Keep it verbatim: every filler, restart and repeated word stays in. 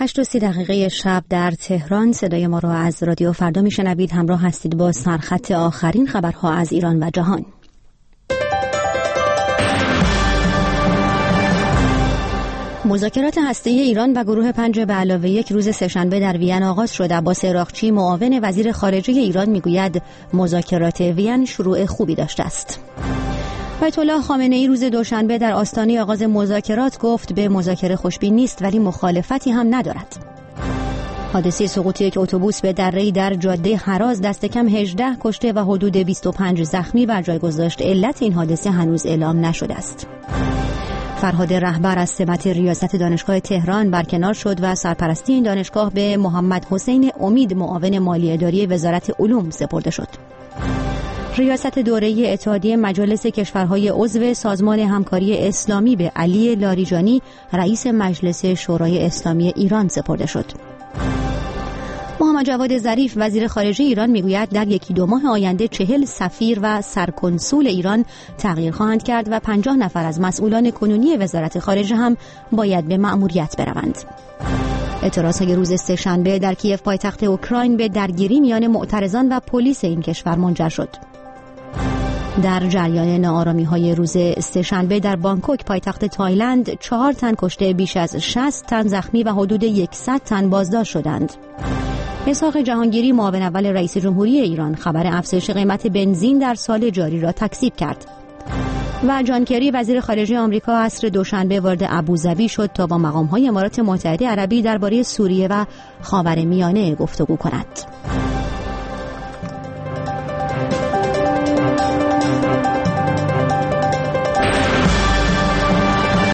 هشت و سی دقیقه شب در تهران. صدای ما را از رادیو فردا میشنوید. همراه هستید با سرخط آخرین خبرها از ایران و جهان. مذاکرات هسته‌ای ایران و گروه پنج به علاوه یک روز سه‌شنبه در وین آغاز شد. عباس عراقچی معاون وزیر خارجه ایران میگوید مذاکرات وین شروع خوبی داشته است. آیت الله خامنه‌ای روز دوشنبه در آستانه آغاز مذاکرات گفت به مذاکره خوشبین نیست ولی مخالفتی هم ندارد. حادثه سقوط یک اتوبوس به دره‌ای در جاده هراز دست کم هجده کشته و حدود بیست و پنج زخمی بر جای گذاشت. علت این حادثه هنوز اعلام نشده است. فرهاد رهبر از سمت ریاست دانشگاه تهران برکنار شد و سرپرستی این دانشگاه به محمد حسین امید معاون مالی اداری وزارت علوم سپرده شد. ریاست دوره اتحادیه مجالس کشورهای عضو سازمان همکاری اسلامی به علی لاریجانی رئیس مجلس شورای اسلامی ایران سپرده شد. محمد جواد ظریف وزیر خارجه ایران میگوید در یکی دو ماه آینده چهل سفیر و سرکنسول ایران تغییر خواهند کرد و پنجاه نفر از مسئولان کنونی وزارت خارجه هم باید به مأموریت بروند. اعتراضهای روز سه‌شنبه در کیف پایتخت اوکراین به درگیری میان معترضان و پلیس این کشور منجر شد. در جریان ناآرامی‌های روز سه‌شنبه در بانکوک پایتخت تایلند چهار تن کشته، بیش از شصت تن زخمی و حدود صد تن بازداشت شدند. اسحاق جهانگیری معاون اول رئیس جمهوری ایران خبر افزایش قیمت بنزین در سال جاری را تکذیب کرد. و جان کری وزیر خارجه آمریکا عصر دوشنبه وارد ابوظبی شد تا با مقام‌های امارات متحده عربی درباره سوریه و خاورمیانه گفتگو کند.